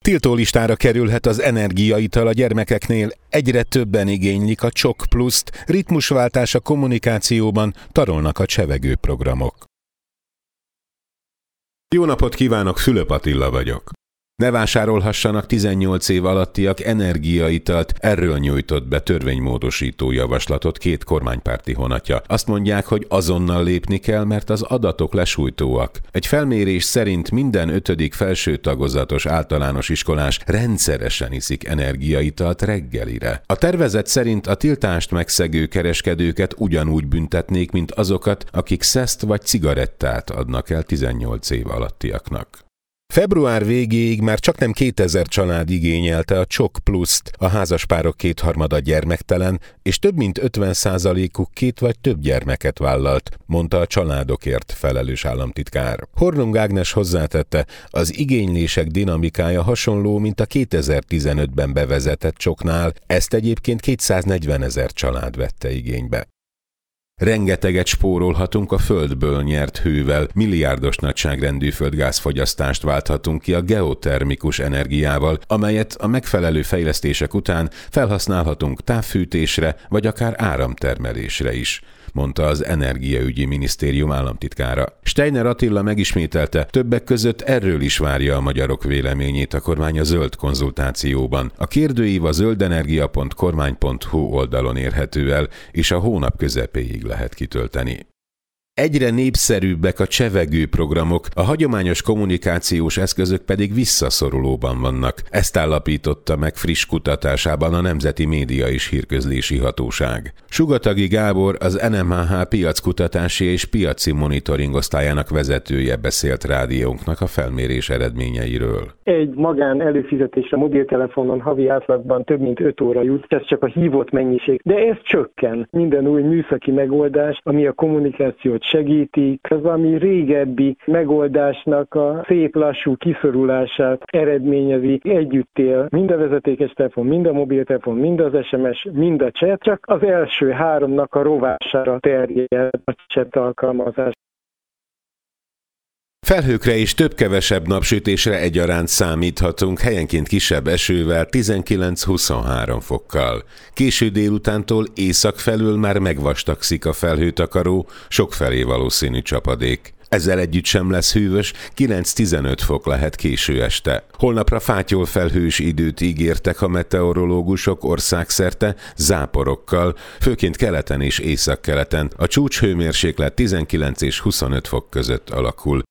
Tiltólistára kerülhet az energiaital a gyermekeknél, egyre többen igénylik a Csok Pluszt, ritmusváltás a kommunikációban, tarolnak a csevegő programok. Jó napot kívánok, Fülöp Attila vagyok. Ne vásárolhassanak 18 év alattiak energiaitalt, erről nyújtott be törvénymódosító javaslatot két kormánypárti honatja. Azt mondják, hogy azonnal lépni kell, mert az adatok lesújtóak. Egy felmérés szerint minden 5. felső tagozatos általános iskolás rendszeresen iszik energiaitalt reggelire. A tervezet szerint a tiltást megszegő kereskedőket ugyanúgy büntetnék, mint azokat, akik szeszt vagy cigarettát adnak el 18 év alattiaknak. Február végéig már csaknem 2000 család igényelte a Csok Pluszt, a házaspárok kétharmada gyermektelen, és több mint 50%-uk 2 vagy több gyermeket vállalt, mondta a családokért felelős államtitkár. Hornung Ágnes hozzátette, az igénylések dinamikája hasonló, mint a 2015-ben bevezetett Csoknál, ezt egyébként 240 000 család vette igénybe. Rengeteget spórolhatunk a földből nyert hővel, milliárdos nagyságrendű földgázfogyasztást válthatunk ki a geotermikus energiával, amelyet a megfelelő fejlesztések után felhasználhatunk távfűtésre vagy akár áramtermelésre is, mondta az Energiaügyi Minisztérium államtitkára. Steiner Attila megismételte, többek között erről is várja a magyarok véleményét a kormány a zöld konzultációban. A kérdőív a zöldenergia.kormány.hu oldalon érhető el, és a hónap közepéig lehet kitölteni. Egyre népszerűbbek a csevegő programok, a hagyományos kommunikációs eszközök pedig visszaszorulóban vannak. Ezt állapította meg friss kutatásában a Nemzeti Média és Hírközlési Hatóság. Sugatagi Gábor, az NMHH piackutatási és piaci monitoring osztályának vezetője beszélt rádiónknak a felmérés eredményeiről. Egy magán előfizetésre mobiltelefonon havi átlagban több mint 5 óra jut, ez csak a hívott mennyiség, de ez csökken. Minden új műszaki megoldás, ami a kommunikációt segíti, az ami régebbi megoldásnak a szép lassú kiszorulását eredményezi. Együtt él mind a vezetékes telefon, mind a mobiltelefon, mind az SMS, mind a chat, csak az első 3-nak a rovására terjed a chat alkalmazás. Felhőkre és több-kevesebb napsütésre egyaránt számíthatunk, helyenként kisebb esővel, 19-23 fokkal. Késő délutántól észak felől már megvastagszik a felhőtakaró, sokfelé valószínű csapadék. Ezzel együtt sem lesz hűvös, 9-15 fok lehet késő este. Holnapra fátyolfelhős időt ígértek a meteorológusok országszerte záporokkal, főként keleten és északkeleten. A csúcshőmérséklet 19 és 25 fok között alakul.